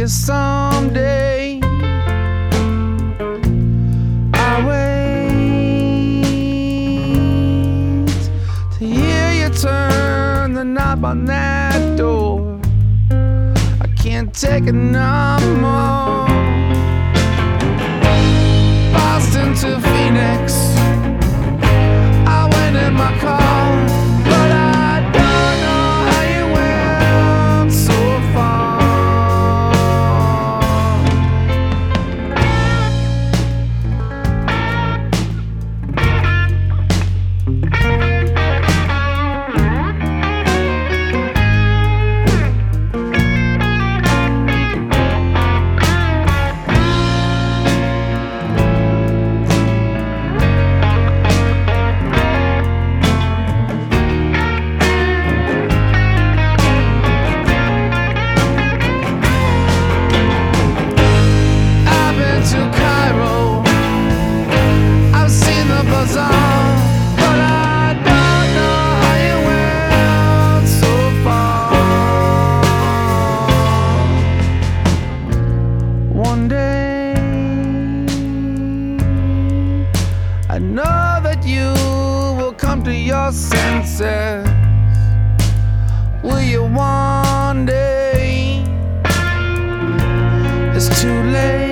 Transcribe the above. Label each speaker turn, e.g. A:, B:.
A: you someday. I wait to hear you turn the knob on that door. I can't take it no more. Boston to Phoenix, I went in my car, but I don't know how you went so far. One day I know that you will come to your senses. Will you one day? It's too late.